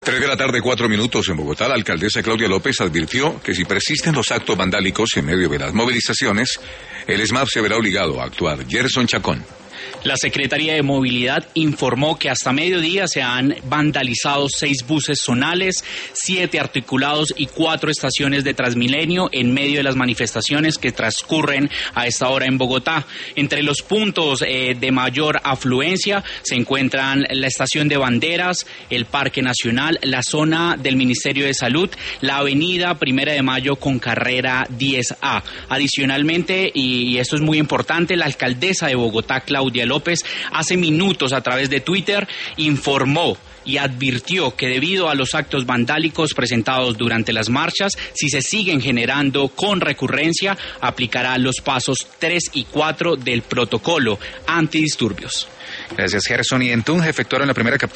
3 de la tarde, 4 minutos en Bogotá. La alcaldesa Claudia López advirtió que si persisten los actos vandálicos en medio de las movilizaciones, el SMAP se verá obligado a actuar. Gerson Chacón. La Secretaría de Movilidad informó que hasta mediodía se han vandalizado 6 buses zonales, 7 articulados y 4 estaciones de Transmilenio en medio de las manifestaciones que transcurren a esta hora en Bogotá. Entre los puntos de mayor afluencia se encuentran la estación de Banderas, el Parque Nacional, la zona del Ministerio de Salud, la avenida 1 de Mayo con carrera 10A. Adicionalmente, y esto es muy importante, la alcaldesa de Bogotá, Claudia López, hace minutos a través de Twitter informó y advirtió que debido a los actos vandálicos presentados durante las marchas, si se siguen generando con recurrencia, aplicará los pasos 3 y 4 del protocolo antidisturbios. Gracias, Gerson. Y en Tunja efectuaron la primera captura